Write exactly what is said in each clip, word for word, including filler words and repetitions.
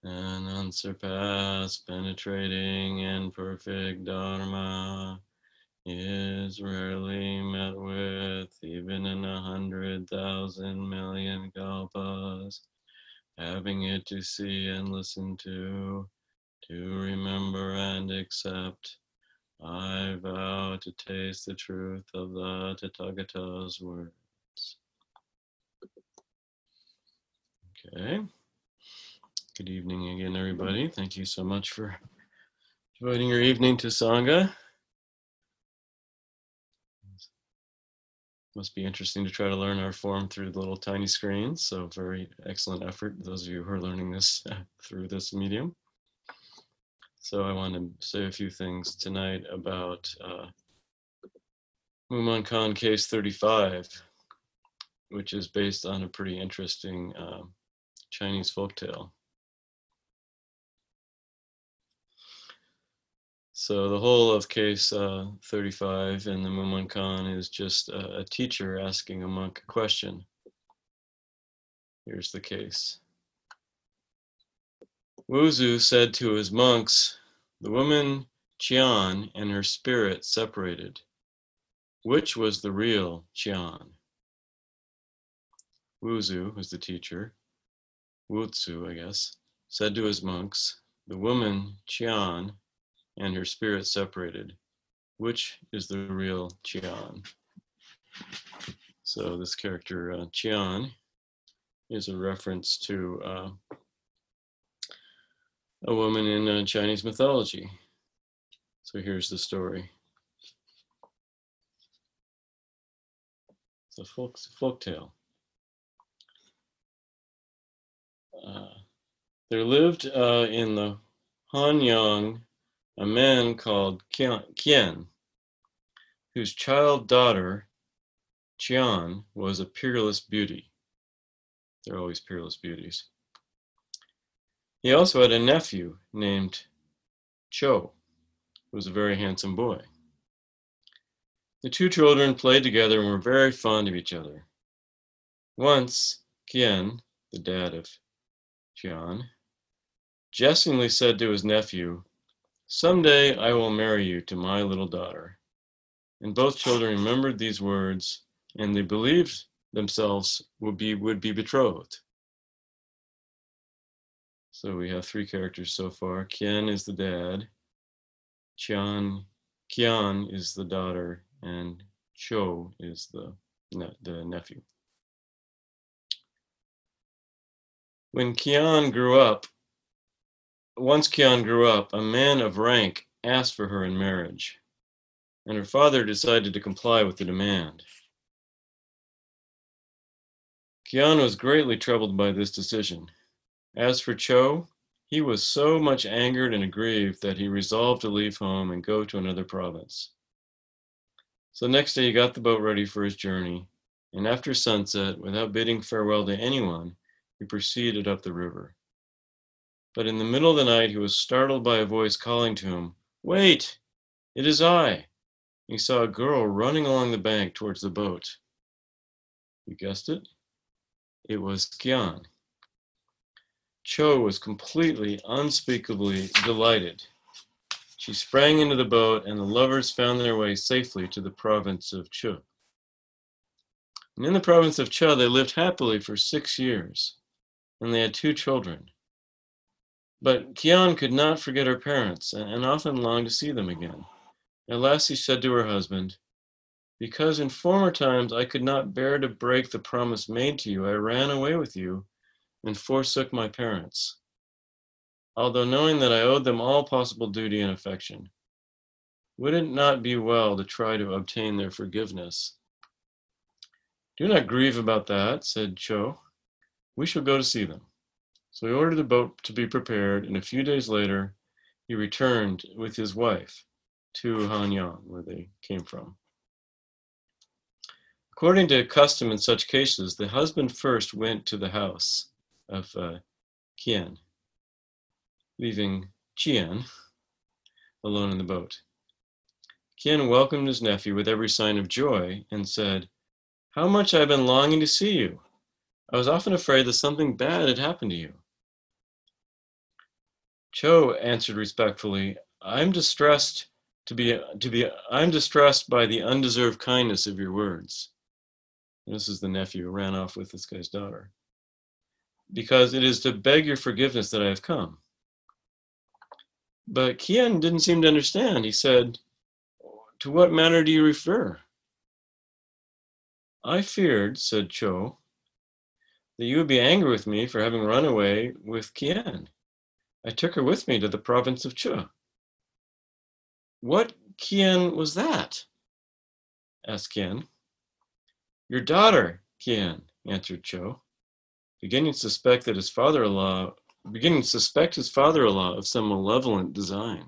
and unsurpassed, penetrating, and perfect Dharma is rarely met with, even in a hundred thousand million kalpas. Having it to see and listen to, to remember and accept, I vow to taste the truth of the Tathagata's words. Okay. Good evening again, everybody. Thank you so much for devoting your evening to Sangha. Must be interesting to try to learn our form through the little tiny screens. So very excellent effort, those of you who are learning this through this medium. So I want to say a few things tonight about uh, Mumonkan Case thirty-five, which is based on a pretty interesting uh, Chinese folktale. So the whole of case uh, thirty-five in the Mumonkan is just a, a teacher asking a monk a question. Here's the case. Wuzu said to his monks, the woman Qian and her spirit separated. Which was the real Qian? Wuzu was the teacher, Wutsu, I guess, said to his monks, the woman Qian and her spirit separated. Which is the real Qian? So this character uh, Qian is a reference to uh, a woman in uh, Chinese mythology. So here's the story. It's a folk, folk tale. Uh, there lived uh, in the Hanyang a man called Qian, whose child daughter, Qian, was a peerless beauty. They're always peerless beauties. He also had a nephew named Chou, who was a very handsome boy. The two children played together and were very fond of each other. Once, Qian, the dad of Qian, jestingly said to his nephew, someday I will marry you to my little daughter. And both children remembered these words, and they believed themselves would be, would be betrothed. So we have three characters so far. Qian is the dad, Qian, Qian is the daughter, and Chou is the, the nephew. When Qian grew up, once Qian grew up, a man of rank asked for her in marriage, and her father decided to comply with the demand. Qian was greatly troubled by this decision. As for Chou, he was so much angered and aggrieved that he resolved to leave home and go to another province. So next day he got the boat ready for his journey, and after sunset, without bidding farewell to anyone, he proceeded up the river. But in the middle of the night, he was startled by a voice calling to him, wait, it is I. He saw a girl running along the bank towards the boat. You guessed it? It was Qian. Chou was completely, unspeakably delighted. She sprang into the boat, and the lovers found their way safely to the province of Chu. And in the province of Chu, they lived happily for six years, and they had two children. But Qian could not forget her parents, and often longed to see them again. At last she said to her husband, because in former times I could not bear to break the promise made to you, I ran away with you and forsook my parents, although knowing that I owed them all possible duty and affection. Would it not be well to try to obtain their forgiveness? Do not grieve about that, said Chou. We shall go to see them. So he ordered the boat to be prepared, and a few days later, he returned with his wife to Hanyang, where they came from. According to custom in such cases, the husband first went to the house of uh, Qian, leaving Qian alone in the boat. Qian welcomed his nephew with every sign of joy and said, how much I've been longing to see you. I was often afraid that something bad had happened to you. Cho answered respectfully, I'm distressed to be, to be, I'm distressed by the undeserved kindness of your words. And this is the nephew who ran off with this guy's daughter. Because it is to beg your forgiveness that I have come. But Kian didn't seem to understand. He said, to what matter do you refer? I feared, said Cho, that you would be angry with me for having run away with Kian. I took her with me to the province of Chu. What Kian was that? Asked Kian. Your daughter, Kian, answered Cho, beginning to suspect that his father-in-law, beginning to suspect his father-in-law of some malevolent design.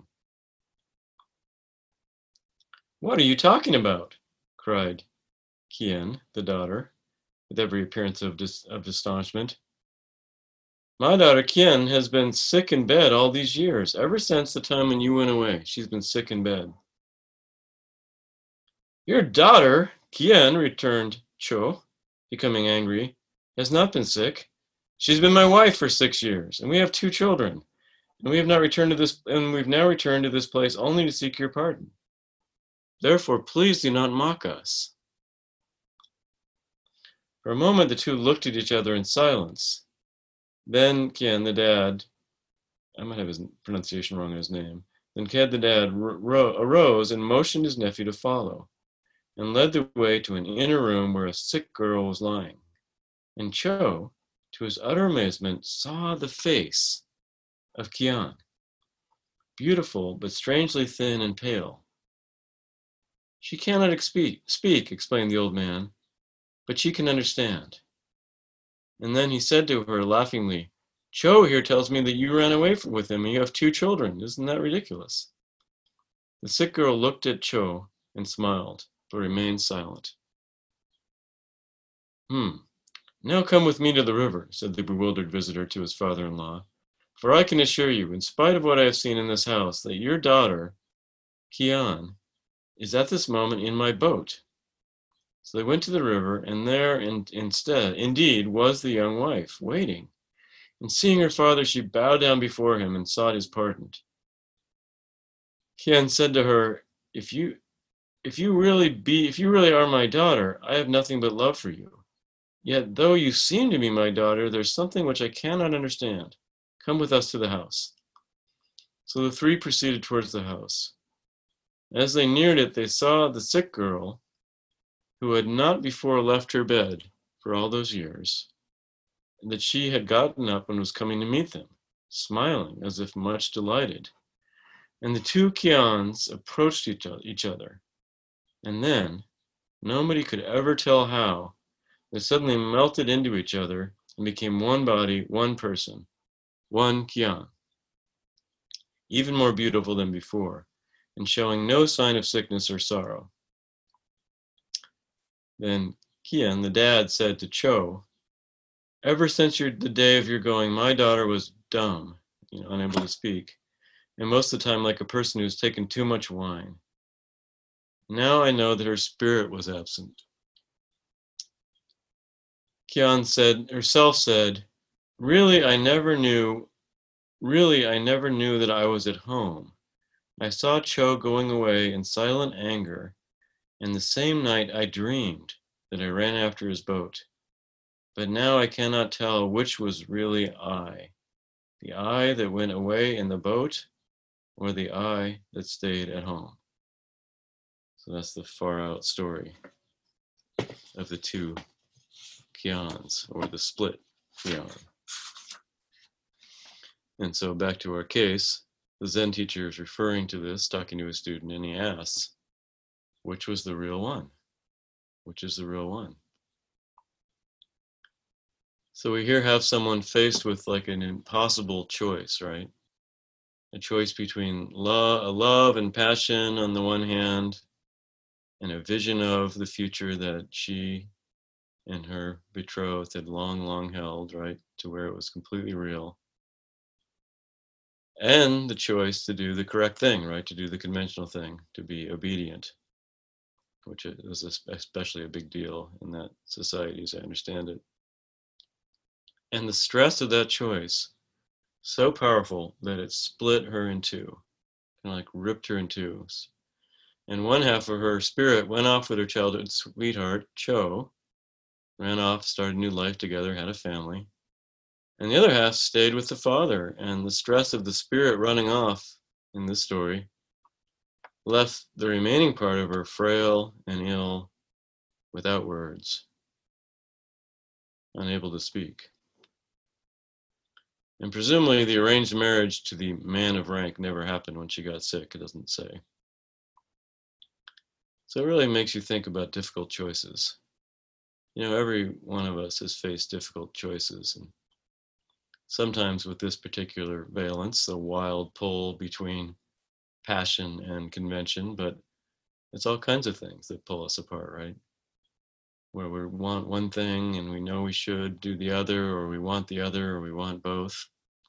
What are you talking about? Cried Kian, the daughter, with every appearance of, dis- of astonishment. My daughter Kian has been sick in bed all these years, ever since the time when you went away. She's been sick in bed. Your daughter, Kian, returned Cho, becoming angry, has not been sick. She's been my wife for six years, and we have two children. And we have not returned to this, and we've now returned to this place only to seek your pardon. Therefore, please do not mock us. For a moment, the two looked at each other in silence. Then Kian, the dad, I might have his pronunciation wrong in his name. Then Kian, the dad, ro- arose and motioned his nephew to follow, and led the way to an inner room where a sick girl was lying. And Cho, to his utter amazement, saw the face of Kian, beautiful but strangely thin and pale. She cannot speak, speak, explained the old man, but she can understand. And then he said to her laughingly, Cho here tells me that you ran away with him and you have two children. Isn't that ridiculous? The sick girl looked at Cho and smiled, but remained silent. Hmm. Now come with me to the river, said the bewildered visitor to his father-in-law, for I can assure you, in spite of what I have seen in this house, that your daughter, Kian, is at this moment in my boat. So they went to the river, and there in, instead, indeed, was the young wife, waiting. And seeing her father, she bowed down before him and sought his pardon. Kian said to her, if you, if you really be, if you really are my daughter, I have nothing but love for you. Yet, though you seem to be my daughter, there's something which I cannot understand. Come with us to the house. So the three proceeded towards the house. As they neared it, they saw the sick girl, who had not before left her bed for all those years, and that she had gotten up and was coming to meet them, smiling as if much delighted. And the two Kians approached each other, and then, nobody could ever tell how, they suddenly melted into each other and became one body, one person, one Kian, even more beautiful than before, and showing no sign of sickness or sorrow. Then Kian, the dad, said to Cho, ever since your, the day of your going, my daughter was dumb, you know, unable to speak, and most of the time like a person who's taken too much wine. Now I know that her spirit was absent. Kian said, herself said, really, I never knew, really, I never knew that I was at home. I saw Cho going away in silent anger, and the same night I dreamed that I ran after his boat. But now I cannot tell which was really I, the I that went away in the boat, or the I that stayed at home. So that's the far out story of the two Kians, or the split Kian. And so back to our case, the Zen teacher is referring to this, talking to a student, and he asks, which was the real one? Which is the real one? So we here have someone faced with like an impossible choice, right? A choice between love, a love and passion on the one hand, and a vision of the future that she and her betrothed had long, long held, right, to where it was completely real. And the choice to do the correct thing, right, to do the conventional thing, to be obedient, which is especially a big deal in that society, as I understand it. And the stress of that choice so powerful that it split her in two, kind of like ripped her in two. And one half of her spirit went off with her childhood sweetheart, Cho, ran off, started a new life together, had a family. And the other half stayed with the father, and the stress of the spirit running off in this story left the remaining part of her frail and ill, without words, unable to speak. And presumably the arranged marriage to the man of rank never happened when she got sick, it doesn't say. So it really makes you think about difficult choices. You know, every one of us has faced difficult choices, and sometimes with this particular valence, the wild pull between passion and convention, but it's all kinds of things that pull us apart, right? Where we want one thing and we know we should do the other, or we want the other, or we want both.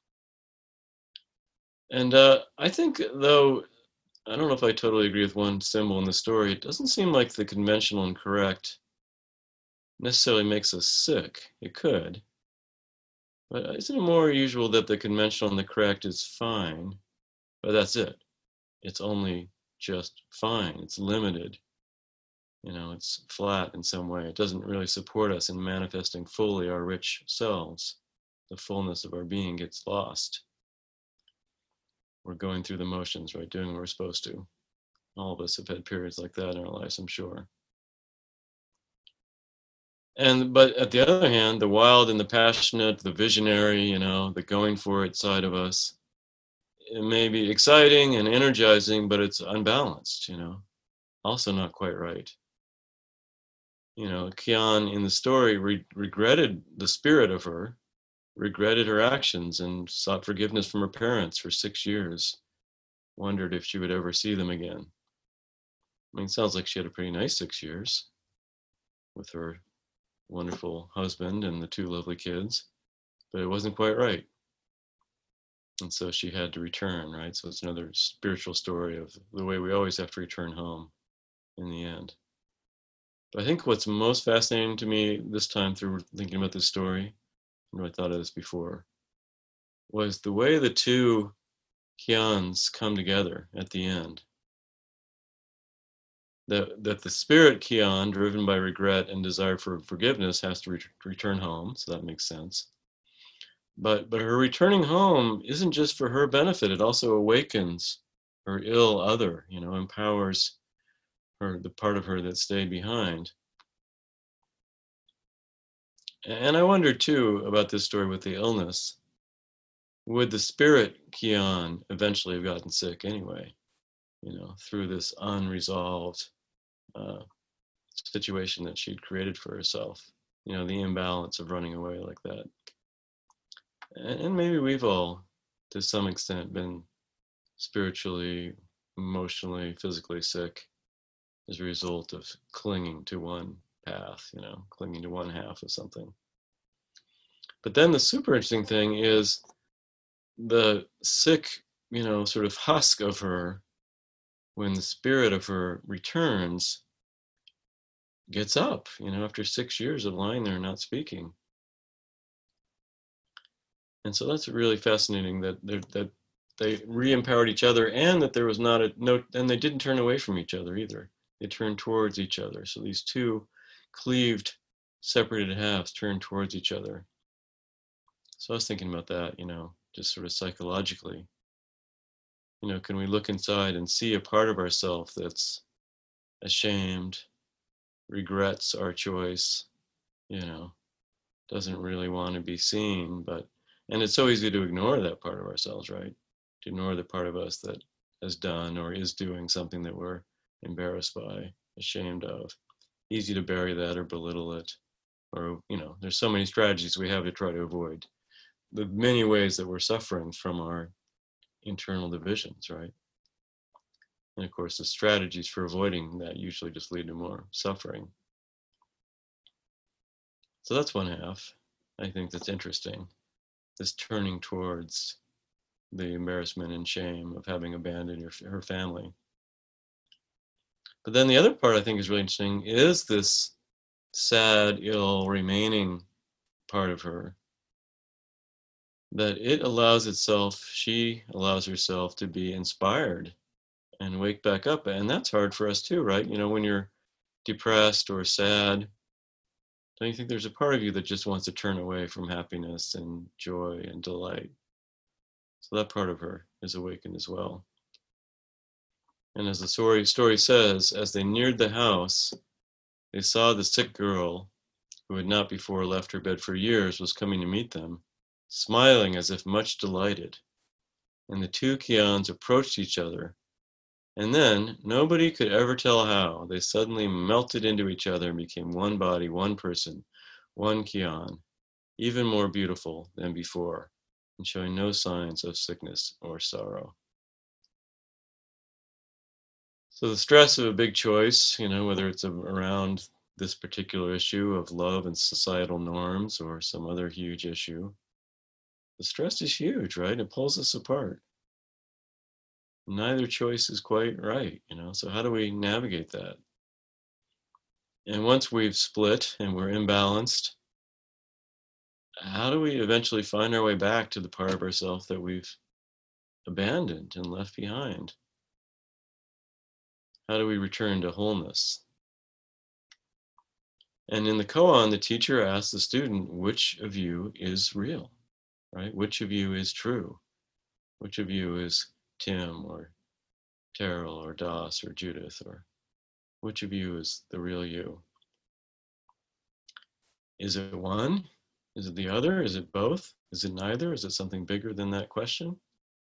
And uh, I think, though, I don't know if I totally agree with one symbol in the story. It doesn't seem like the conventional and correct necessarily makes us sick. It could. But isn't it more usual that the conventional and the correct is fine, but that's it? It's only just fine. It's limited. You know, it's flat in some way. It doesn't really support us in manifesting fully our rich selves. The fullness of our being gets lost. We're going through the motions, right? Doing what we're supposed to. All of us have had periods like that in our lives, I'm sure. And but at the other hand, the wild and the passionate, the visionary, you know, the going for it side of us, it may be exciting and energizing, but it's unbalanced, you know, also not quite right. You know, Kian in the story re- regretted the spirit of her, regretted her actions, and sought forgiveness from her parents for six years. Wondered if she would ever see them again. I mean, it sounds like she had a pretty nice six years with her wonderful husband and the two lovely kids, but it wasn't quite right. And so she had to return, right? So it's another spiritual story of the way we always have to return home in the end. But I think what's most fascinating to me this time through thinking about this story, I know I thought of this before, was the way the two Kians come together at the end. That, that the spirit Kian, driven by regret and desire for forgiveness, has to re- return home, so that makes sense. But but her returning home isn't just for her benefit; it also awakens her ill other, you know, empowers her, the part of her that stayed behind. And I wonder too about this story with the illness. Would the spirit Kian eventually have gotten sick anyway? You know, through this unresolved uh, situation that she'd created for herself. You know, the imbalance of running away like that. And, and maybe we've all, to some extent, been spiritually, emotionally, physically sick as a result of clinging to one path, you know, clinging to one half of something. But then the super interesting thing is the sick, you know, sort of husk of her, when the spirit of her returns, gets up, you know, after six years of lying there not speaking. And so that's really fascinating that that they re-empowered each other, and that there was not a no, and they didn't turn away from each other either. They turned towards each other. So these two cleaved, separated halves turned towards each other. So I was thinking about that, you know, just sort of psychologically. You know, can we look inside and see a part of ourselves that's ashamed, regrets our choice, you know, doesn't really want to be seen, but, and it's so easy to ignore that part of ourselves, right? To ignore the part of us that has done or is doing something that we're embarrassed by, ashamed of. Easy to bury that or belittle it. Or, you know, there's so many strategies we have to try to avoid the many ways that we're suffering from our internal divisions, right? And of course, the strategies for avoiding that usually just lead to more suffering. So that's one half. I think that's interesting. This turning towards the embarrassment and shame of having abandoned your, her family. But then the other part I think is really interesting is this sad, ill, remaining part of her that it allows itself, she allows herself to be inspired and wake back up. And that's hard for us too, right? You know, when you're depressed or sad, don't you think there's a part of you that just wants to turn away from happiness and joy and delight? So that part of her is awakened as well. And as the story, story says, as they neared the house, they saw the sick girl, who had not before left her bed for years, was coming to meet them, smiling as if much delighted. And the two Kians approached each other, and then, nobody could ever tell how, they suddenly melted into each other and became one body, one person, one Kian, even more beautiful than before, and showing no signs of sickness or sorrow. So the stress of a big choice, you know, whether it's around this particular issue of love and societal norms or some other huge issue, the stress is huge, right? It pulls us apart. Neither choice is quite right, you know. So how do we navigate that? And once we've split and we're imbalanced, how do we eventually find our way back to the part of ourselves that we've abandoned and left behind? How do we return to wholeness? And in the koan, the teacher asks the student, which of you is real, right? Which of you is true? Which of you is Tim or Terrell or Das or Judith? Or which of you is the real you? Is it one? Is it the other? Is it both? Is it neither? Is it something bigger than that question?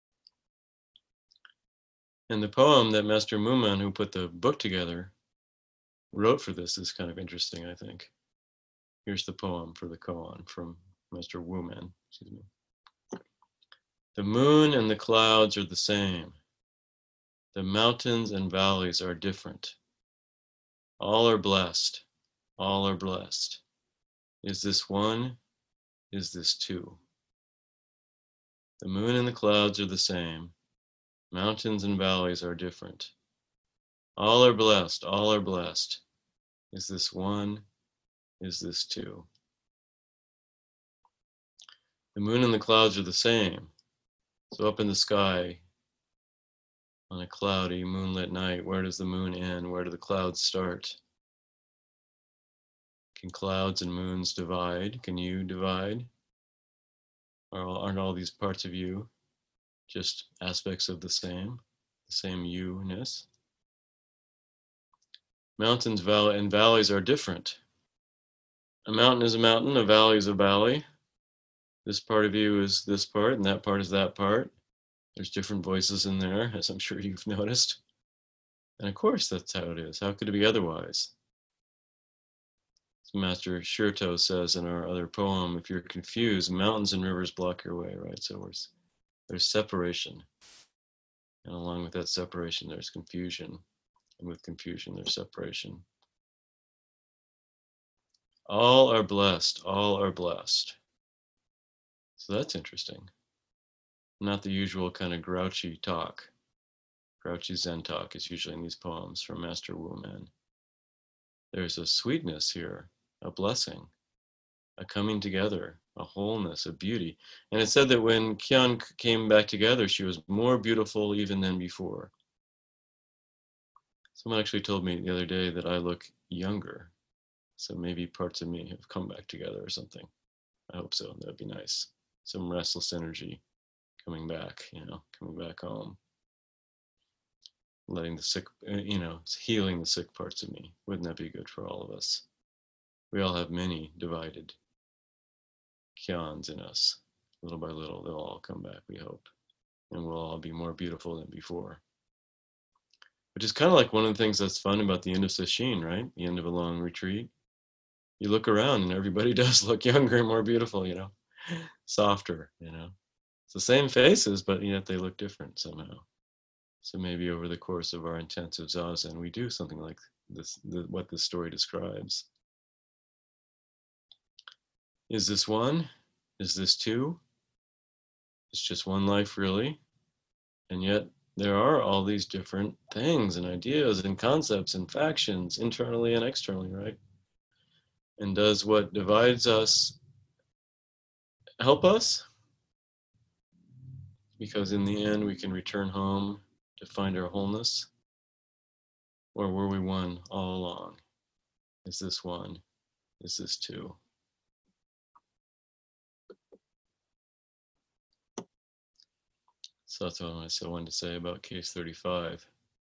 And the poem that Master Muman, who put the book together, wrote for this is kind of interesting, I think. Here's the poem for the koan from Master Wuman. Excuse me. The moon and the clouds are the same. The mountains and valleys are different. All are blessed. All are blessed. Is this one? Is this two? The moon and the clouds are the same. Mountains and valleys are different. All are blessed. All are blessed. Is this one? Is this two? The moon and the clouds are the same. So up in the sky, on a cloudy, moonlit night, where does the moon end? Where do the clouds start? Can clouds and moons divide? Can you divide? Aren't all these parts of you just aspects of the same, the same you-ness? Mountains valley, and valleys are different. A mountain is a mountain, a valley is a valley. This part of you is this part, and that part is that part. There's different voices in there, as I'm sure you've noticed. And of course, that's how it is. How could it be otherwise? As Master Shirto says in our other poem, if you're confused, mountains and rivers block your way, right? So there's, there's separation. And along with that separation, there's confusion. And with confusion, there's separation. All are blessed. All are blessed. So that's interesting. Not the usual kind of grouchy talk. Grouchy Zen talk is usually in these poems from Master Wuman. There's a sweetness here, a blessing, a coming together, a wholeness, a beauty. And it said that when Kyan came back together, she was more beautiful even than before. Someone actually told me the other day that I look younger. So maybe parts of me have come back together or something. I hope so. That'd be nice. Some restless energy coming back, you know, coming back home. Letting the sick, you know, healing the sick parts of me. Wouldn't that be good for all of us? We all have many divided kyans in us. Little by little, they'll all come back, we hope. And we'll all be more beautiful than before. Which is kind of like one of the things that's fun about the end of Sesshin, right? The end of a long retreat. You look around and everybody does look younger and more beautiful, you know, softer, you know. It's the same faces, but yet they look different somehow. So maybe over the course of our intensive zazen, we do something like this, the, what this story describes. Is this one? Is this two? It's just one life, really. And yet there are all these different things and ideas and concepts and factions, internally and externally, right? And does what divides us help us? because in the end we can return home to find our wholeness? Or were we one all along? Is this one? Is this two? So that's what I still wanted to say about case thirty-five,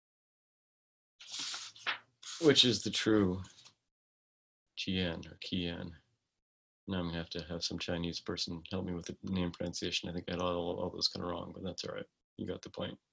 which is the true Jian or Qian. Now I'm gonna have to have some Chinese person help me with the name pronunciation. I think I got all, all those kind of wrong, but that's all right. You got the point.